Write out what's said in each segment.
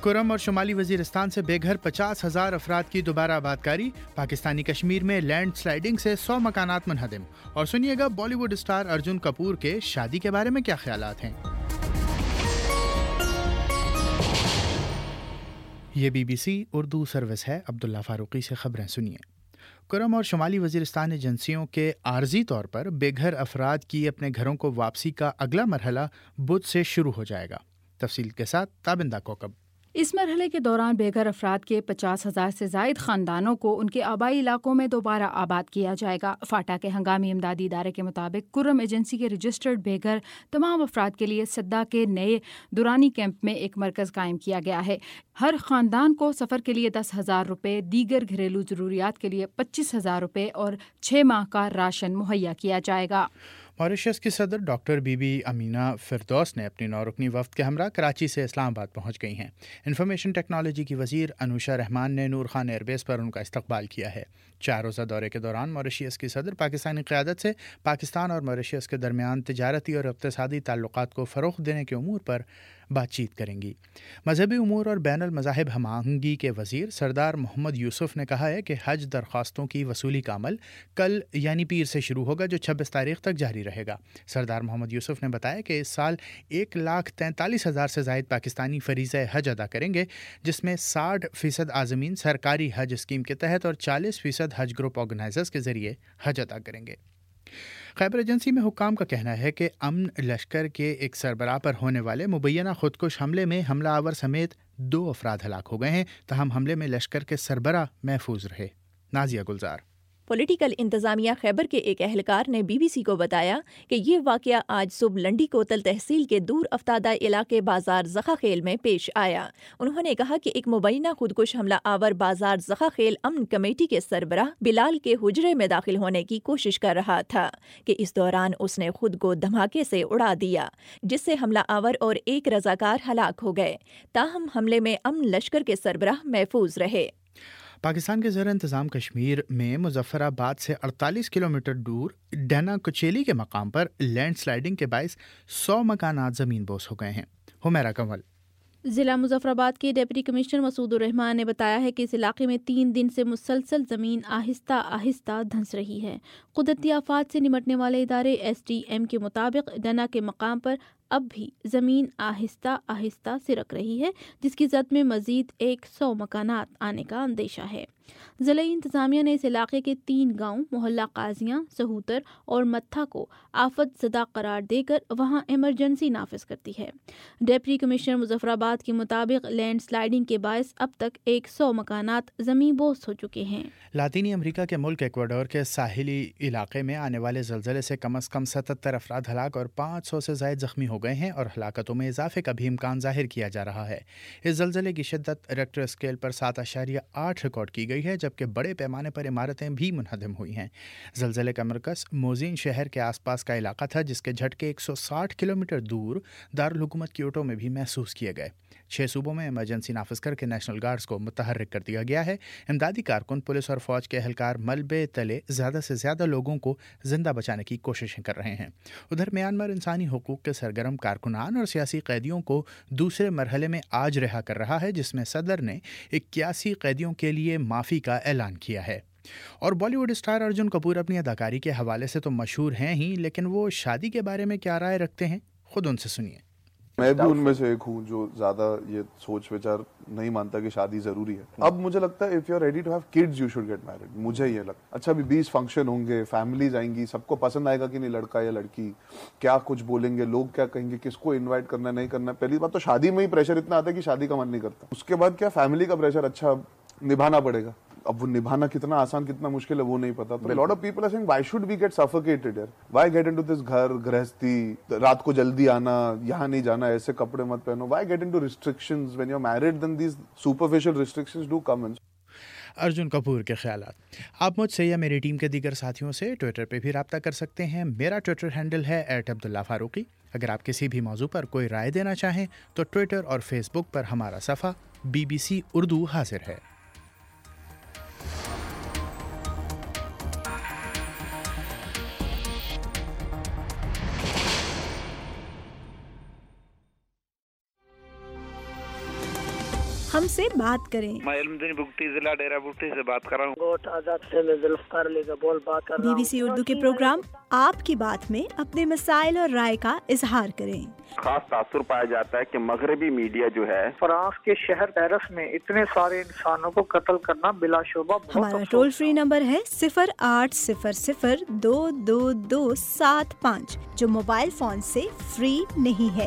کرم اور شمالی وزیرستان سے بے گھر 50,000 افراد کی دوبارہ آبادکاری، پاکستانی کشمیر میں لینڈ سلائیڈنگ سے 100 مکانات منہدم۔ اور سنیے گا Bollywood star Arjun Kapoor کے شادی کے بارے میں کیا خیالات ہیں۔ یہ BBC اردو سروس ہے۔ عبداللہ فاروقی سے خبریں سنیے۔ کرم اور شمالی وزیرستان ایجنسیوں کے عارضی طور پر بے گھر افراد کی اپنے گھروں کو واپسی کا اگلا مرحلہ بدھ سے شروع ہو جائے گا۔ تفصیل کے ساتھ تابندہ کوکب۔ اس مرحلے کے دوران بے گھر افراد کے 50,000 سے زائد خاندانوں کو ان کے آبائی علاقوں میں دوبارہ آباد کیا جائے گا۔ فاٹا کے ہنگامی امدادی ادارے کے مطابق کرم ایجنسی کے رجسٹرڈ بے گھر تمام افراد کے لیے سدا کے نئے دورانی کیمپ میں ایک مرکز قائم کیا گیا ہے۔ ہر خاندان کو سفر کے لیے 10,000 روپے، دیگر گھریلو ضروریات کے لیے 25,000 روپے اور 6 ماہ کا راشن مہیا کیا جائے گا۔ ماریشس کی صدر ڈاکٹر بی بی امینہ فردوس نے اپنی 9 رکنی وفد کے ہمراہ کراچی سے اسلام آباد پہنچ گئی ہیں۔ انفارمیشن ٹیکنالوجی کی وزیر انوشا رحمان نے نور خان ایئر بیس پر ان کا استقبال کیا ہے۔ 4 روزہ دورے کے دوران ماریشس کی صدر پاکستانی قیادت سے پاکستان اور ماریشس کے درمیان تجارتی اور اقتصادی تعلقات کو فروغ دینے کے امور پر بات چیت کریں گی۔ مذہبی امور اور بین المذاہب ہم آہنگی کے وزیر سردار محمد یوسف نے کہا ہے کہ حج درخواستوں کی وصولی کا عمل کل یعنی پیر سے شروع ہوگا، جو 26 تاریخ تک جاری رہے گا۔ سردار محمد یوسف نے بتایا کہ اس سال 1,43,000 سے زائد پاکستانی فریضہ حج ادا کریں گے، جس میں 60% عازمین سرکاری حج اسکیم کے تحت اور 40% حج گروپ آرگنائزرز کے ذریعے حج ادا کریں گے۔ خیبر ایجنسی میں حکام کا کہنا ہے کہ امن لشکر کے ایک سربراہ پر ہونے والے مبینہ خودکش حملے میں حملہ آور سمیت 2 افراد ہلاک ہو گئے ہیں، تاہم حملے میں لشکر کے سربراہ محفوظ رہے۔ نازیہ گلزار۔ پولیٹیکل انتظامیہ خیبر کے ایک اہلکار نے BBC کو بتایا کہ یہ واقعہ آج صبح لنڈی کوتل تحصیل کے دور افتادہ علاقے بازار زخا خیل میں پیش آیا۔ انہوں نے کہا کہ ایک مبینہ خودکش حملہ آور بازار زخا خیل امن کمیٹی کے سربراہ بلال کے حجرے میں داخل ہونے کی کوشش کر رہا تھا کہ اس دوران اس نے خود کو دھماکے سے اڑا دیا، جس سے حملہ آور اور ایک رضاکار ہلاک ہو گئے، تاہم حملے میں امن لشکر کے سربراہ محفوظ رہے۔ پاکستان کے زیر انتظام کشمیر میں مظفر آباد سے 48 کلومیٹر دور ڈینا کچیلی کے مقام پر لینڈ سلائیڈنگ کے باعث 100 مکانات زمین بوس ہو گئے ہیں۔ حمیرہ کنول۔ ضلع مظفر آباد کے ڈپٹی کمشنر مسعود الرحمان نے بتایا ہے کہ اس علاقے میں 3 دن سے مسلسل زمین آہستہ آہستہ دھنس رہی ہے۔ قدرتی آفات سے نمٹنے والے ادارے SDM کے مطابق ڈنا کے مقام پر اب بھی زمین آہستہ آہستہ سرک رہی ہے، جس کی زد میں مزید 100 مکانات آنے کا اندیشہ ہے۔ ضلعی انتظامیہ نے اس علاقے کے 3 گاؤں محلہ قاضیاں، سہوتر اور متھا کو آفت زدہ قرار دے کر وہاں ایمرجنسی نافذ کرتی ہے۔ ڈپٹی کمشنر مظفر آباد کے مطابق لینڈ سلائیڈنگ کے باعث اب تک 100 مکانات زمین بوس ہو چکے ہیں۔ لاطینی امریکہ کے ملک ایکواڈور کے ساحلی علاقے میں آنے والے زلزلے سے کم از کم 77 افراد ہلاک اور 500 سے زائد زخمی ہو گئے ہیں اور ہلاکتوں میں اضافے کا بھی امکان ظاہر کیا جا رہا ہے۔ اس زلزلے کی شدت ریکٹر اسکیل پر 7.8 ریکارڈ کی گئی ہے، جبکہ بڑے پیمانے پر عمارتیں بھی منہدم ہوئی ہیں۔ زلزلے کا مرکز موزین شہر کے آس پاس کا علاقہ تھا، جس کے جھٹکے 160 کلومیٹر دور دارالحکومت کیوٹو میں بھی محسوس کیے گئے۔ 6 صوبوں میں ایمرجنسی نافذ کر کے نیشنل گارڈز کو متحرک کر دیا گیا ہے۔ امدادی کارکن، پولیس اور فوج کے اہلکار ملبے تلے زیادہ سے زیادہ لوگوں کو زندہ بچانے کی کوششیں کر رہے ہیں۔ ادھر میانمار انسانی حقوق کے سرگرم کارکنان اور سیاسی قیدیوں کو دوسرے مرحلے میں آج رہا کر رہا ہے، جس میں صدر نے 81 قیدیوں کے لیے معافی کا اعلان کیا ہے۔ اور Bollywood star Arjun Kapoor اپنی اداکاری کے حوالے سے تو مشہور ہیں ہی، لیکن وہ شادی کے بارے میں کیا رائے رکھتے ہیں، خود ان سے سنیے۔ میں بھی ان میں سے ایک ہوں جو زیادہ یہ سوچ وچار نہیں مانتا کہ شادی ضروری ہے۔ اب مجھے لگتا ہے if you are ready to have kids you should get married، مجھے یہ لگتا ہے۔ اچھا ابھی 20 فنکشن ہوں گے، فیملیز آئیں گی، سب کو پسند آئے گا کہ نہیں لڑکا یا لڑکی، کیا کچھ بولیں گے لوگ، کیا کہیں گے، کس کو انوائٹ کرنا نہیں کرنا۔ پہلی بات تو شادی میں ہی پریشر اتنا آتا ہے کہ شادی کا من نہیں کرتا۔ اس کے بعد کیا فیملی کا پریشر اچھا نبھانا پڑے گا۔ اب وہ نبھانا کتنا آسان کتنا مشکل ہے وہ نہیں پتا۔ تو lot of people are seeing why should we get suffocated یار، وائی گیٹ انٹو دس گھر گرہستی، رات کو جلدی آنا، یہاں نہیں جانا، ایسے کپڑے مت پہنو، why get into restrictions when you are married, then these superficial restrictions do come in. Arjun Kapoor کے خیالات۔ آپ مجھ سے یا میری ٹیم کے دیگر ساتھیوں سے ٹویٹر پہ بھی رابطہ کر سکتے ہیں۔ میرا ٹویٹر ہینڈل ہے @عبداللہ فاروقی۔ اگر آپ کسی بھی موضوع پر کوئی رائے دینا چاہیں تو ٹویٹر اور فیس بک پر ہمارا صفحہ BBC اردو حاضر ہے۔ ہم سے بات کریں۔ میں علمدین بگٹی ضلع ڈیرہ بگٹی سے بات کر رہا ہوں۔ گوٹ آزاد سے میں ذوالفقار علی گبول بات کر رہا ہوں۔ BBC اردو کے پروگرام آپ کی بات میں اپنے مسائل اور رائے کا اظہار کریں۔ خاص تاثر پایا جاتا ہے کہ مغربی میڈیا جو ہے فرانس کے شہر پیرس میں اتنے سارے انسانوں کو قتل کرنا بلا شبہ بہت ہمارا ٹول فری نمبر ہے 0800-222-75 جو موبائل فون سے فری نہیں ہے۔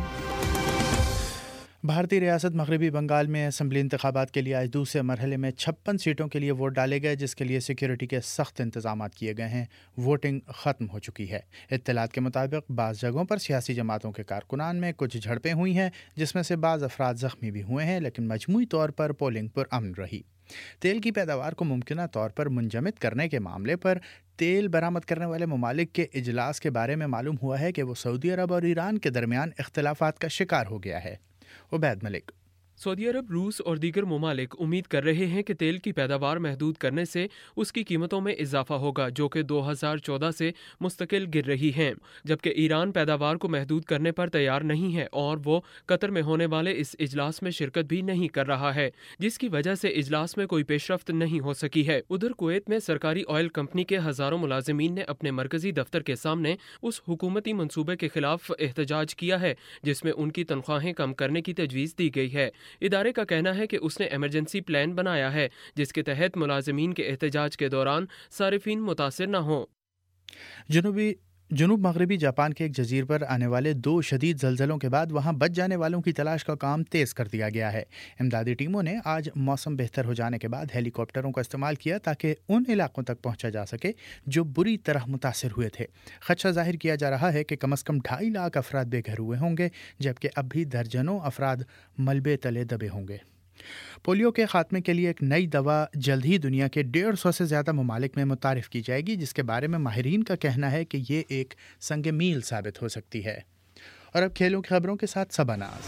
بھارتی ریاست مغربی بنگال میں اسمبلی انتخابات کے لیے آج دوسرے مرحلے میں 56 سیٹوں کے لیے ووٹ ڈالے گئے، جس کے لیے سیکیورٹی کے سخت انتظامات کیے گئے ہیں۔ ووٹنگ ختم ہو چکی ہے۔ اطلاعات کے مطابق بعض جگہوں پر سیاسی جماعتوں کے کارکنان میں کچھ جھڑپیں ہوئی ہیں، جس میں سے بعض افراد زخمی بھی ہوئے ہیں، لیکن مجموعی طور پر پولنگ پرامن رہی۔ تیل کی پیداوار کو ممکنہ طور پر منجمد کرنے کے معاملے پر تیل برآمد کرنے والے ممالک کے اجلاس کے بارے میں معلوم ہوا ہے کہ وہ سعودی عرب اور ایران کے درمیان اختلافات کا شکار ہو گیا ہے۔ عبید ملک۔ سعودی عرب، روس اور دیگر ممالک امید کر رہے ہیں کہ تیل کی پیداوار محدود کرنے سے اس کی قیمتوں میں اضافہ ہوگا، جو کہ 2014 سے مستقل گر رہی ہیں، جبکہ ایران پیداوار کو محدود کرنے پر تیار نہیں ہے اور وہ قطر میں ہونے والے اس اجلاس میں شرکت بھی نہیں کر رہا ہے، جس کی وجہ سے اجلاس میں کوئی پیش رفت نہیں ہو سکی ہے۔ ادھر کویت میں سرکاری آئل کمپنی کے ہزاروں ملازمین نے اپنے مرکزی دفتر کے سامنے اس حکومتی منصوبے کے خلاف احتجاج کیا ہے جس میں ان کی تنخواہیں کم کرنے کی تجویز دی گئی ہے۔ ادارے کا کہنا ہے کہ اس نے ایمرجنسی پلان بنایا ہے جس کے تحت ملازمین کے احتجاج کے دوران صارفین متاثر نہ ہوں۔ جنوب مغربی جاپان کے ایک جزیرے پر آنے والے 2 شدید زلزلوں کے بعد وہاں بچ جانے والوں کی تلاش کا کام تیز کر دیا گیا ہے۔ امدادی ٹیموں نے آج موسم بہتر ہو جانے کے بعد ہیلی کاپٹروں کا استعمال کیا تاکہ ان علاقوں تک پہنچا جا سکے جو بری طرح متاثر ہوئے تھے۔ خدشہ ظاہر کیا جا رہا ہے کہ کم از کم 2.5 لاکھ افراد بے گھر ہوئے ہوں گے، جبکہ اب بھی درجنوں افراد ملبے تلے دبے ہوں گے۔ پولیو کے خاتمے کے لیے ایک نئی دوا جلد ہی دنیا کے 150 سے زیادہ ممالک میں متعارف کی جائے گی، جس کے بارے میں ماہرین کا کہنا ہے کہ یہ ایک سنگ میل ثابت ہو سکتی ہے۔ اور اب کھیلوں کی خبروں کے ساتھ سبا ناز۔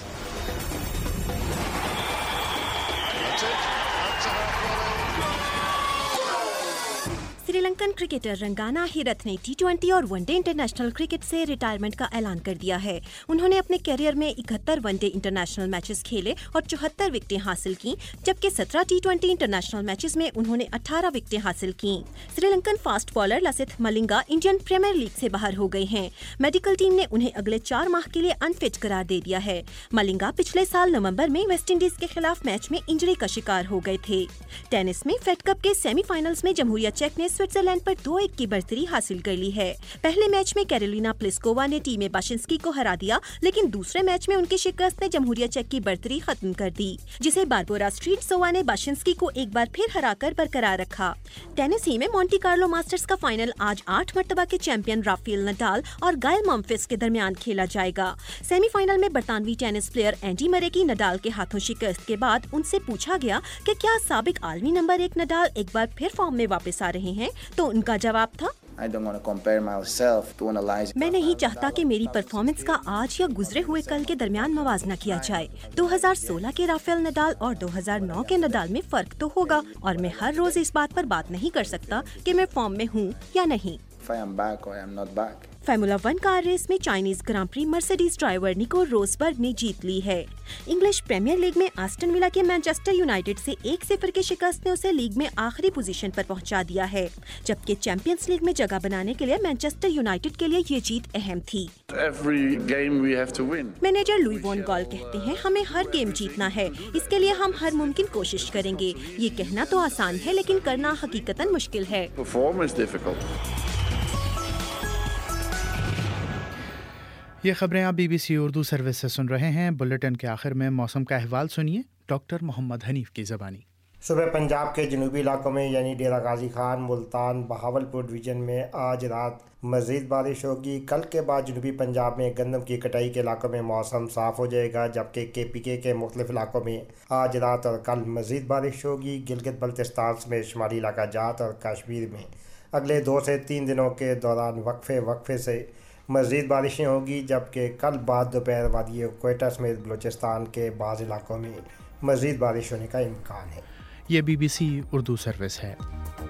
سری لنکن کرکٹر رنگانا ہیرتھ نے T20 اور ون ڈے انٹرنیشنل کرکٹ سے ریٹائرمنٹ کا اعلان کر دیا ہے۔ انہوں نے اپنے کیریئر میں 71 ون ڈے انٹرنیشنل میچز کھیلے اور 74 وکٹیں حاصل کیں، جبکہ 17 T20 انٹرنیشنل میچز میں انہوں نے 18 وکٹیں حاصل کیں۔ Sri Lankan fast bowler Lasith Malinga Indian Premier League سے باہر ہو گئے ہیں۔ میڈیکل ٹیم نے انہیں اگلے 4 ماہ کے لیے انفٹ قرار دے دیا ہے۔ ملنگا پچھلے سال نومبر میں ویسٹ انڈیز کے خلاف میچ میں انجری کا شکار ہو گئے تھے۔ ٹینس میں فیڈ کپ کے سیمی فائنلز میں جمہوریہ چیک نے سوئٹزرلینڈ پر 2-1 کی برتری حاصل کر لی ہے۔ پہلے میچ میں کیرولینا پلسکووا نے ٹیم باشنسکی کو ہرا دیا، لیکن دوسرے میچ میں ان کی شکست نے جمہوریہ چیک کی برتری ختم کر دی، جسے باربورا اسٹریٹسووا نے باشنسکی کو ایک بار پھر ہرا کر برقرار رکھا۔ ٹینیسی میں مونٹی کارلو ماسٹرز کا فائنل آج 8 مرتبہ کے چیمپئن رافیل نڈال اور گائل ممفس کے درمیان کھیلا جائے گا۔ سیمی فائنل میں برطانوی ٹینس پلیئر اینڈی مرے کی نڈال کے ہاتھوں شکست کے بعد ان سے پوچھا گیا کہ کیا سابق عالمی نمبر 1 نڈال ایک بار پھر فارم میں واپس آ رہے ہیں، تو ان کا جواب تھا، میں نہیں چاہتا کہ میری پرفارمنس کا آج یا گزرے ہوئے کل کے درمیان موازنہ کیا جائے۔ 2016 کے رافیل نڈال اور 2009 کے نڈال میں فرق تو ہوگا، اور میں ہر روز اس بات پر بات نہیں کر سکتا کہ میں فارم میں ہوں یا نہیں۔ فارمولا 1 کار ریس میں Chinese Grand Prix Mercedes driver نیکو روزبرگ نے جیت لی ہے۔ انگلش پریمیئر لیگ میں آسٹن ولا کے مانچسٹر یونائیٹڈ سے 1-0 کی شکست نے اسے لیگ میں آخری پوزیشن پر پہنچا دیا ہے، جبکہ چیمپئنز لیگ میں جگہ بنانے کے لیے مانچسٹر یونائیٹڈ کے لیے یہ جیت اہم تھی۔ مینیجر لوئی وان گال کہتے ہیں، ہمیں ہر گیم جیتنا ہے، اس کے لیے ہم ہر ممکن کوشش کریں گے۔ یہ کہنا تو آسان ہے، لیکن کرنا حقیقتاً مشکل ہے۔ یہ خبریں آپ BBC اردو سروس سے سن رہے ہیں۔ بلیٹن کے آخر میں موسم کا احوال سنیے ڈاکٹر محمد حنیف کی زبانی۔ صبح پنجاب کے جنوبی علاقوں میں یعنی ڈیرہ غازی خان، ملتان، بہاولپور ڈویژن میں آج رات مزید بارش ہوگی۔ کل کے بعد جنوبی پنجاب میں گندم کی کٹائی کے علاقوں میں موسم صاف ہو جائے گا، جبکہ KPK کے مختلف علاقوں میں آج رات اور کل مزید بارش ہوگی۔ گلگت بلتستان میں شمالی علاقہ جات اور کشمیر میں اگلے 2 سے 3 دنوں کے دوران وقفے سے مزید بارشیں ہوگی، جبکہ کل بعد دوپہر وادی کوئٹہ سمیت بلوچستان کے بعض علاقوں میں مزید بارش ہونے کا امکان ہے۔ یہ BBC اردو سروس ہے۔